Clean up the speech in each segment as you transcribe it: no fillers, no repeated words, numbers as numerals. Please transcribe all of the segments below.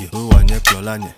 you. Who want your clolanye?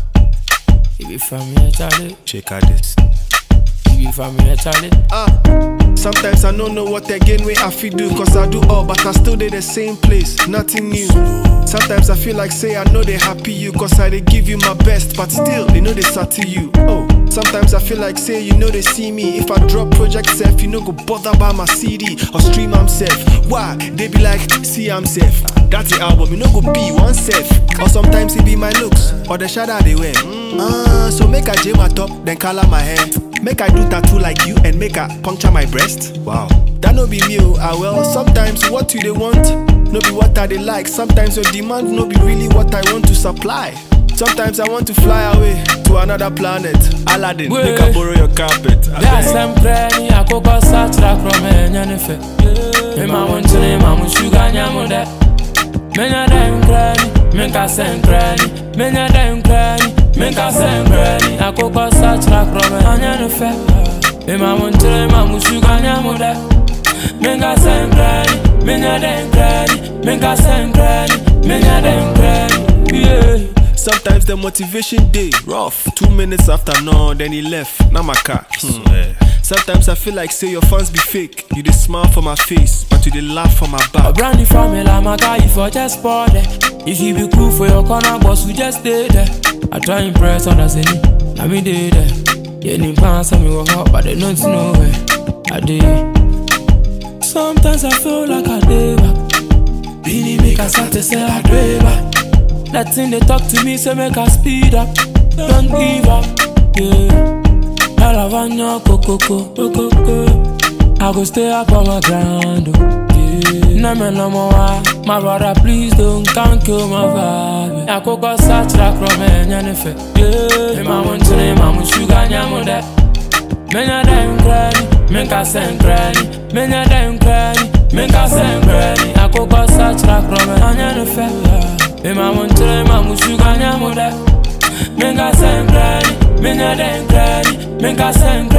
If you from here, Charlie. Check out this. If you from here, Charlie. Sometimes I don't know what again way I feel do. Cause I do all, but I still did the same place. Nothing new. Sometimes I feel like say I know they happy you. Cause I they give you my best, but still they know they sati you. Sometimes I feel like say you know they see me. If I drop project self, you know go bother by my CD or stream I'm self. Why? They be like, see I'm self. That's the album, you know go be one self. Or sometimes it be my looks or the shadow they wear. So make I jam my top, then color my hair. Make I do tattoo like you and make I puncture my breast. Wow, that no be me. Well, sometimes what you they want, no be what I they like. Sometimes your demand no be really what I want to supply. Sometimes I want to fly away to another planet. Aladdin, make I borrow your carpet. That's some cranny, I could go such a from any effect. My one to name, I'm sugar, yam that. Many damn cranny, make a send cranny. Many damn cranny, make a send cranny. I could go such a from any effect. My one to name, I'm sugar, yam that. Make a send cranny, many damn cranny. Make a send cranny, many damn cranny. Yeah. Sometimes the motivation day rough. 2 minutes after no, then he left. Now my car. Sometimes I feel like say your fans be fake. You dey smile for my face, but you dey laugh for my back. A brandy from me like my guy, if I just bought it. If you be cool for your corner, boss, we just stay there. I try impress others, I me did there. Yeah, ni pants and me walk out, but they don't know where I did. Sometimes I feel like I did back. Beanie make a start to say I did back. That thing they talk to me, so make us speed up. Don't give up, yeah. Alavanya coco. I go stay up on my ground, yeah. No more, my brother, please don't can't kill my vibe. I could go such like from any effect, yeah. My one to name, I'm sugar, yam that. Many damn cranny, make a send cranny. Many damn cranny, make a send cranny. I could go such like from any effect, yeah. My one time I'm sugar, yam that. Make a send cranny, make a damn cranny. Make a send